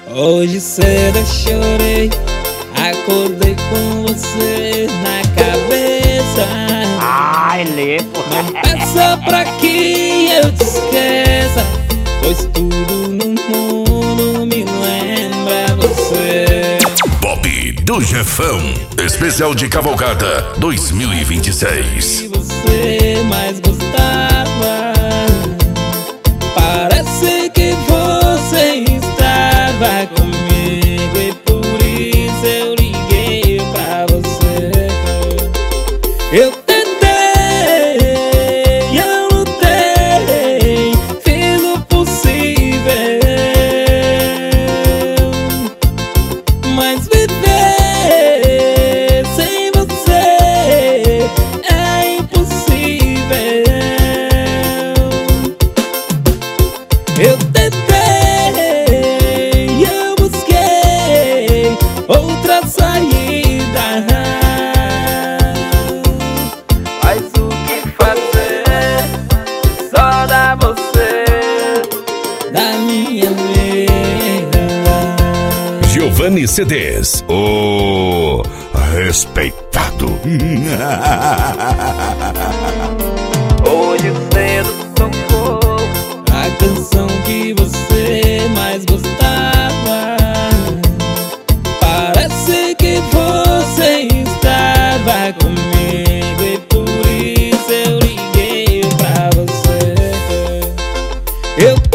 Hoje cedo eu chorei, acordei com você na cabeça. Ai, lepo. Não peça pra que eu te esqueça, pois tudo no mundo me lembra você. Pop do Jefão, especial de Cavalcada 2026. Que você mais gostava, parece que você estava comigo e por isso eu liguei pra você. Eu tentei, eu lutei, fiz o possível, mas viver sem você é impossível. Eu tentei, eu busquei outra saída, mas o que fazer? Só dá você da minha vida. Giovanni CDs, o respeitado. Hoje cedo tocou a canção que você mais gostava. Parece que você estava comigo e por isso eu liguei pra você. Eu